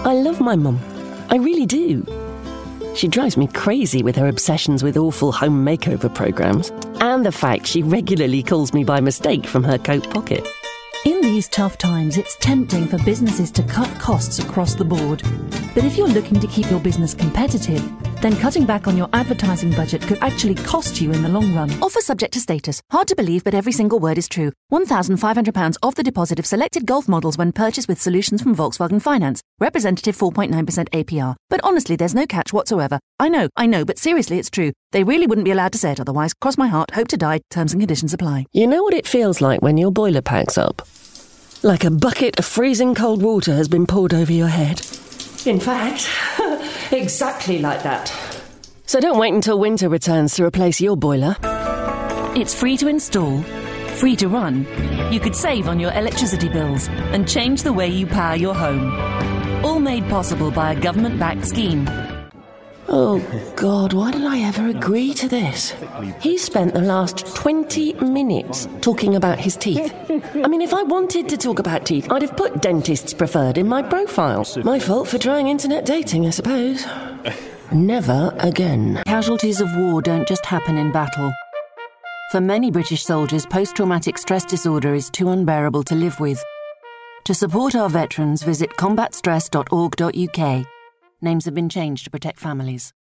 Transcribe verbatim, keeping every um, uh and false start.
I love my mum. I really do. She drives me crazy with her obsessions with awful home makeover programmes, and the fact she regularly calls me by mistake from her coat pocket. In these tough times, it's tempting for businesses to cut costs across the board. But if you're looking to keep your business competitive, then cutting back on your advertising budget could actually cost you in the long run. Offer subject to status. Hard to believe, but every single word is true. one thousand five hundred pounds off the deposit of selected Golf models when purchased with solutions from Volkswagen Finance. Representative four point nine percent A P R. But honestly, there's no catch whatsoever. I know, I know, but seriously, it's true. They really wouldn't be allowed to say it otherwise. Cross my heart, hope to die. Terms and conditions apply. You know what it feels like when your boiler packs up? Like a bucket of freezing cold water has been poured over your head. In fact, exactly like that. So don't wait until winter returns to replace your boiler. It's free to install, free to run. You could save on your electricity bills and change the way you power your home. All made possible by a government-backed scheme. Oh, God, why did I ever agree to this? He spent the last twenty minutes talking about his teeth. I mean, if I wanted to talk about teeth, I'd have put dentists preferred in my profile. My fault for trying internet dating, I suppose. Never again. Casualties of war don't just happen in battle. For many British soldiers, post-traumatic stress disorder is too unbearable to live with. To support our veterans, visit combat stress dot org dot U K. Names have been changed to protect families.